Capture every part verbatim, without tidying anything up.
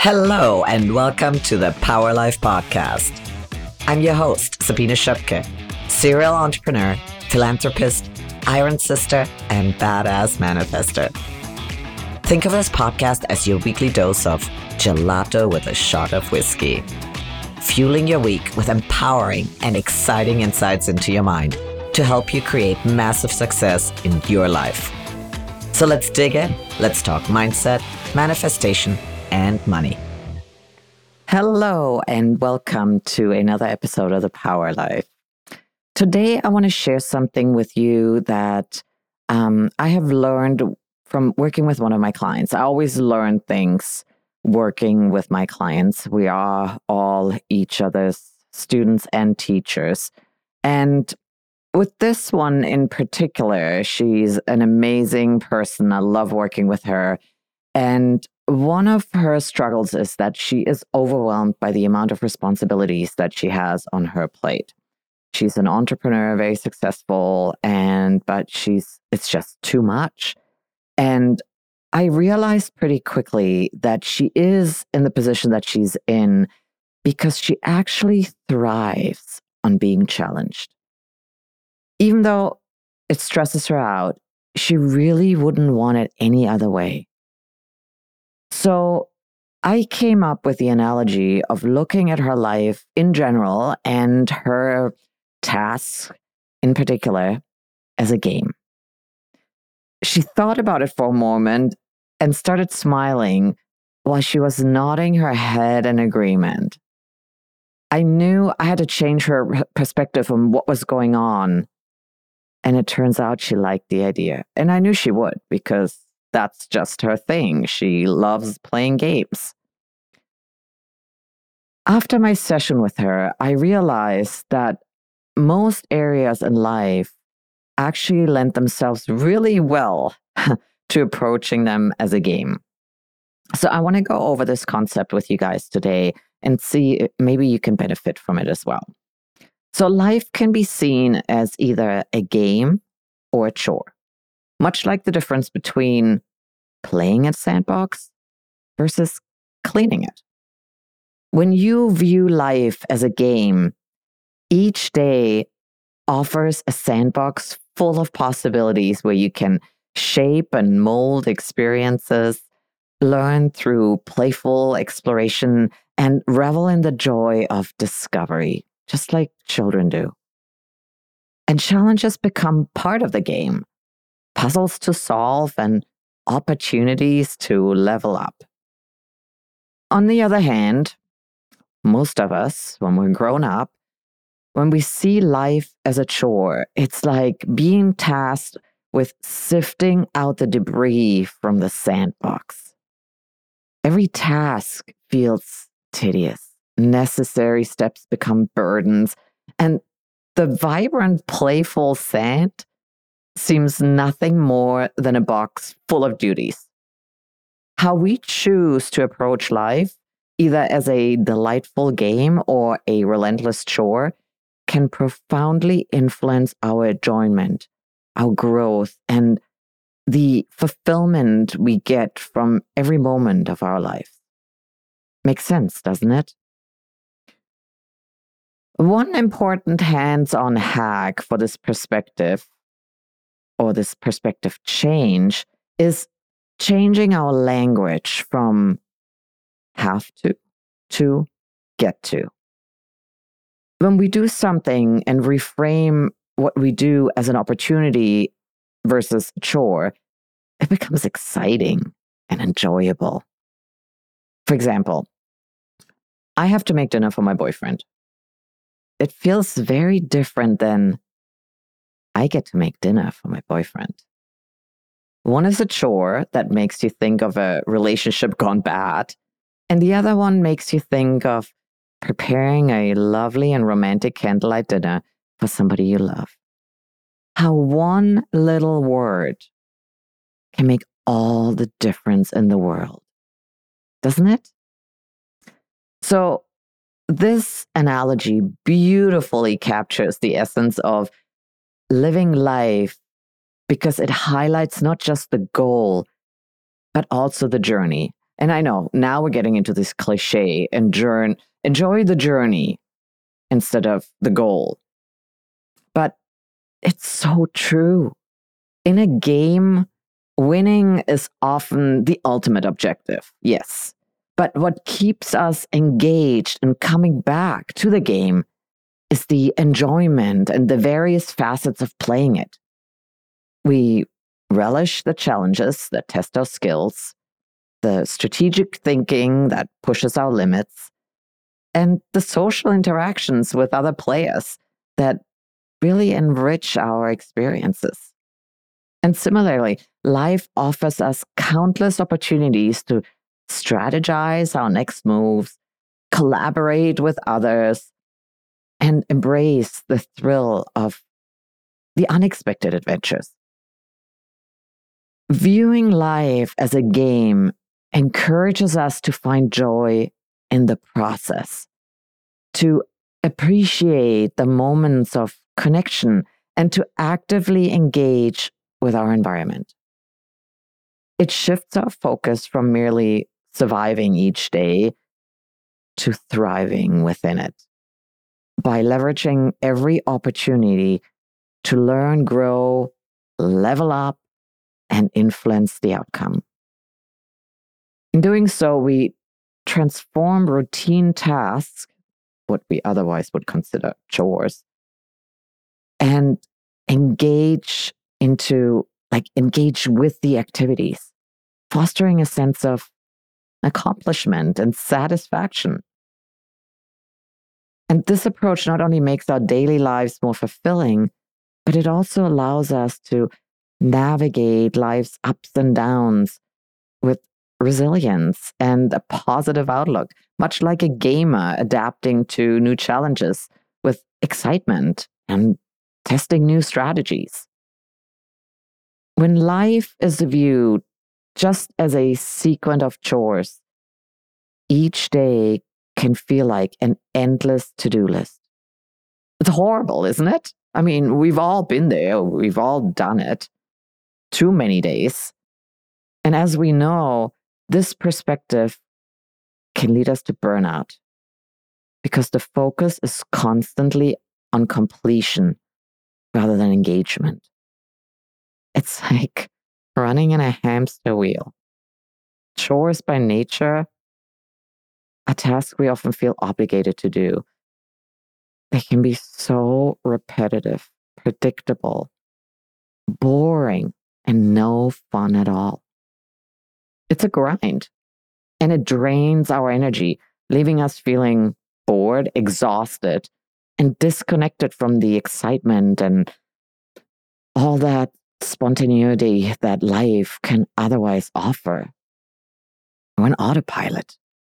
Hello and welcome to the Power Life Podcast. I'm your host, Sabina Schöpke, serial entrepreneur, philanthropist, iron sister, and badass manifester. Think of this podcast as your weekly dose of gelato with a shot of whiskey, fueling your week with empowering and exciting insights into your mind to help you create massive success in your life. So let's dig in. Let's talk mindset, manifestation, and money. Hello, and welcome to another episode of The Power Life. Today, I want to share something with you that um, I have learned from working with one of my clients. I always learn things working with my clients. We are all each other's students and teachers. And with this one in particular, she's an amazing person. I love working with her. And one of her struggles is that she is overwhelmed by the amount of responsibilities that she has on her plate. She's an entrepreneur, very successful, and but she's it's just too much. And I realized pretty quickly that she is in the position that she's in because she actually thrives on being challenged. Even though it stresses her out, she really wouldn't want it any other way. So I came up with the analogy of looking at her life in general and her tasks in particular as a game. She thought about it for a moment and started smiling while she was nodding her head in agreement. I knew I had to change her perspective on what was going on. And it turns out she liked the idea. And I knew she would because that's just her thing. She loves playing games. After my session with her, I realized that most areas in life actually lend themselves really well to approaching them as a game. So I want to go over this concept with you guys today and see if maybe you can benefit from it as well. So life can be seen as either a game or a chore, much like the difference between playing at sandbox versus cleaning it. When you view life as a game, each day offers a sandbox full of possibilities where you can shape and mold experiences, learn through playful exploration, and revel in the joy of discovery, just like children do. And challenges become part of the game, puzzles to solve and opportunities to level up. On the other hand, most of us, when we're grown up, when we see life as a chore, it's like being tasked with sifting out the debris from the sandbox. Every task feels tedious. Necessary steps become burdens, and the vibrant, playful sand seems nothing more than a box full of duties. How we choose to approach life, either as a delightful game or a relentless chore, can profoundly influence our enjoyment, our growth, and the fulfillment we get from every moment of our life. Makes sense, doesn't it? One important hands-on hack for this perspective, or this perspective change, is changing our language from have to to get to. When we do something and reframe what we do as an opportunity versus chore, it becomes exciting and enjoyable. For example, I have to make dinner for my boyfriend. It feels very different than I get to make dinner for my boyfriend. One is a chore that makes you think of a relationship gone bad, and the other one makes you think of preparing a lovely and romantic candlelight dinner for somebody you love. How one little word can make all the difference in the world, doesn't it? So, this analogy beautifully captures the essence of living life because it highlights not just the goal, but also the journey. And I know now we're getting into this cliche and journ- enjoy the journey instead of the goal. But it's so true. In a game, winning is often the ultimate objective, yes. But what keeps us engaged and coming back to the game is the enjoyment and the various facets of playing it. We relish the challenges that test our skills, the strategic thinking that pushes our limits, and the social interactions with other players that really enrich our experiences. And similarly, life offers us countless opportunities to strategize our next moves, collaborate with others, and embrace the thrill of the unexpected adventures. Viewing life as a game encourages us to find joy in the process, to appreciate the moments of connection, and to actively engage with our environment. It shifts our focus from merely surviving each day to thriving within it by leveraging every opportunity to learn, grow, level up, and influence the outcome. In doing so, we transform routine tasks, what we otherwise would consider chores, and engage into, like, engage with the activities, fostering a sense of accomplishment and satisfaction. And this approach not only makes our daily lives more fulfilling, but it also allows us to navigate life's ups and downs with resilience and a positive outlook, much like a gamer adapting to new challenges with excitement and testing new strategies. When life is viewed just as a sequence of chores, each day can feel like an endless to-do list. It's horrible, isn't it? I mean, we've all been there. We've all done it. Too many days. And as we know, this perspective can lead us to burnout because the focus is constantly on completion rather than engagement. It's like running in a hamster wheel. Chores by nature are tasks we often feel obligated to do. They can be so repetitive, predictable, boring, and no fun at all. It's a grind, and it drains our energy, leaving us feeling bored, exhausted, and disconnected from the excitement and all that spontaneity that life can otherwise offer. We're on autopilot.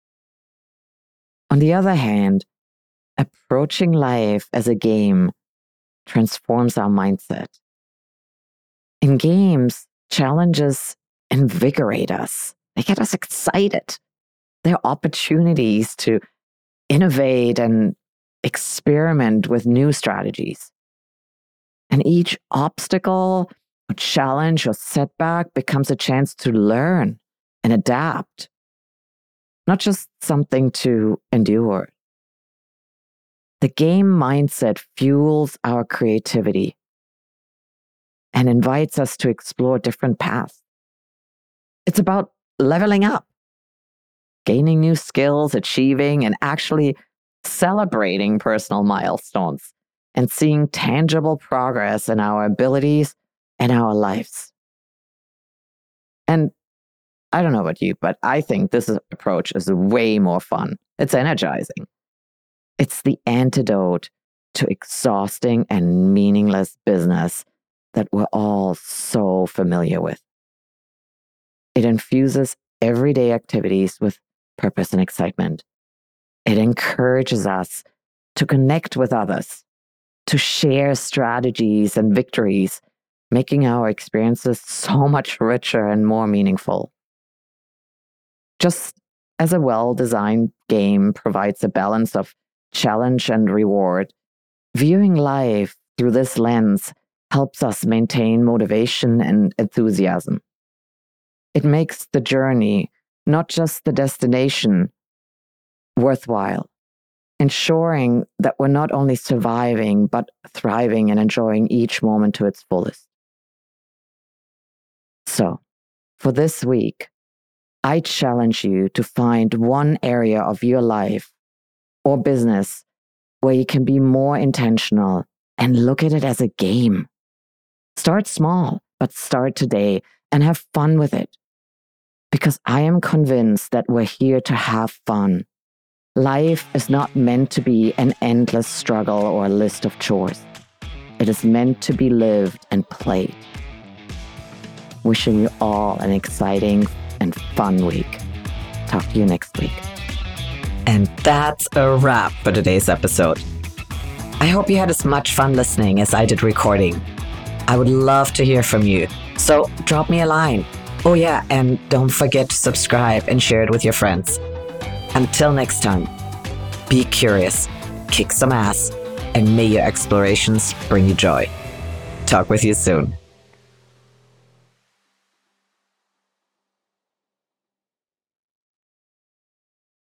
On the other hand, approaching life as a game transforms our mindset. In games, challenges invigorate us. They get us excited. They're opportunities to innovate and experiment with new strategies. And each obstacle, or challenge, or setback becomes a chance to learn and adapt, not just something to endure. The game mindset fuels our creativity and invites us to explore different paths. It's about leveling up, gaining new skills, achieving, and actually celebrating personal milestones and seeing tangible progress in our abilities and our lives. And I don't know about you, but I think this approach is way more fun. It's energizing. It's the antidote to exhausting and meaningless business that we're all so familiar with. It infuses everyday activities with purpose and excitement. It encourages us to connect with others, to share strategies and victories, making our experiences so much richer and more meaningful. Just as a well-designed game provides a balance of challenge and reward, viewing life through this lens helps us maintain motivation and enthusiasm. It makes the journey not just the destination, worthwhile. Ensuring that we're not only surviving, but thriving and enjoying each moment to its fullest. So, for this week, I challenge you to find one area of your life or business where you can be more intentional and look at it as a game. Start small, but start today and have fun with it. Because I am convinced that we're here to have fun. Life is not meant to be an endless struggle or a list of chores. It is meant to be lived and played. Wishing you all an exciting and fun week. Talk to you next week. And that's a wrap for today's episode. I hope you had as much fun listening as I did recording. I would love to hear from you, so drop me a line. Oh yeah, and don't forget to subscribe and share it with your friends. Until next time, be curious, kick some ass, and may your explorations bring you joy. Talk with you soon.